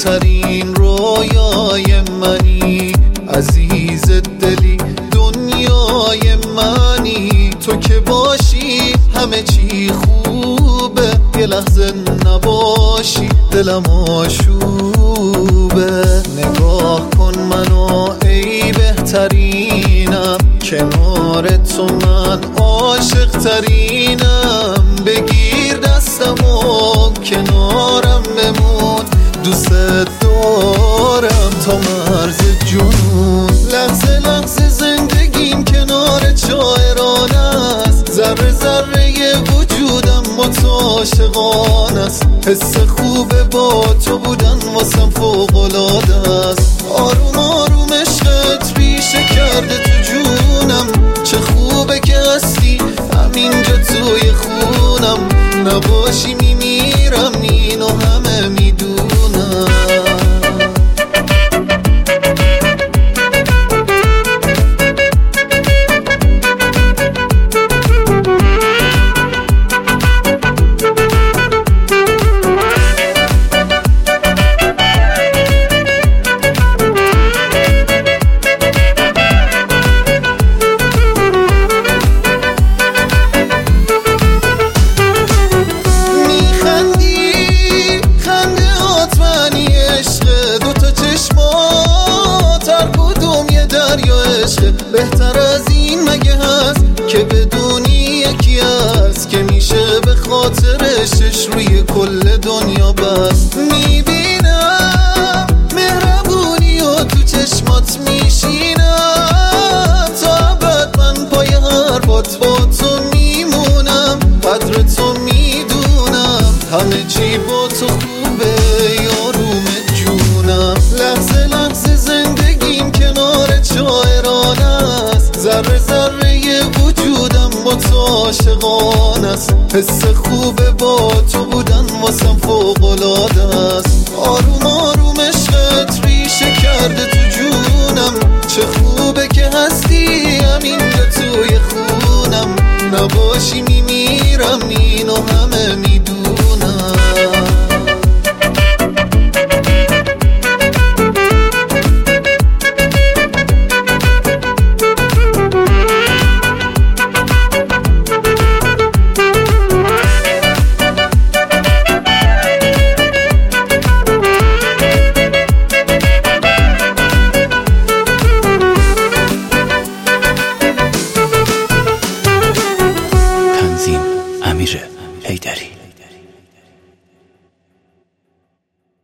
بهترین رویای منی، عزیز دلی دنیای منی. تو که باشی همه چی خوبه، یه لحظه نباشی دلم آشوبه. نگاه کن منو ای بهترینم، کنار تو من عاشق ترینم. بگیر دستمو کنارم بمون، دوست دارم تا مرز جنون. لحظه لحظه زندگیم کنار شاعرانه است، ذره ذره وجودم با تو عاشقانه است. حس خوبه با تو بودن واسم فوق‌العاده است. آروم آروم عشقت ریشه کرده تو جونم، چه خوبه که هستی همینجا توی خونم. نباشی میمیرم اینو همه میدونم. بهتر از این مگه هست که بدونی یکی هست که میشه به خاطرش روی کل دنیا بس. میبینم مهربونی و تو چشمات میشینم، تا ابد من پای حرفات با تو میمونم. قدر تو میدونم همه چی با تو خوبه، یاروم جونم. لحظه لحظه زندگیم کنار شاعرانه است، ذره ذره وجودم با تو عاشقانه است. حس خوبه با تو بودن واسم فوق‌العاده است. آروم آروم عشقت ریشه کرده تو جونم، چه خوبه که هستی همینجا توی خونم. نباشی میمیرم اینو همه میدونم. امیر حیدری.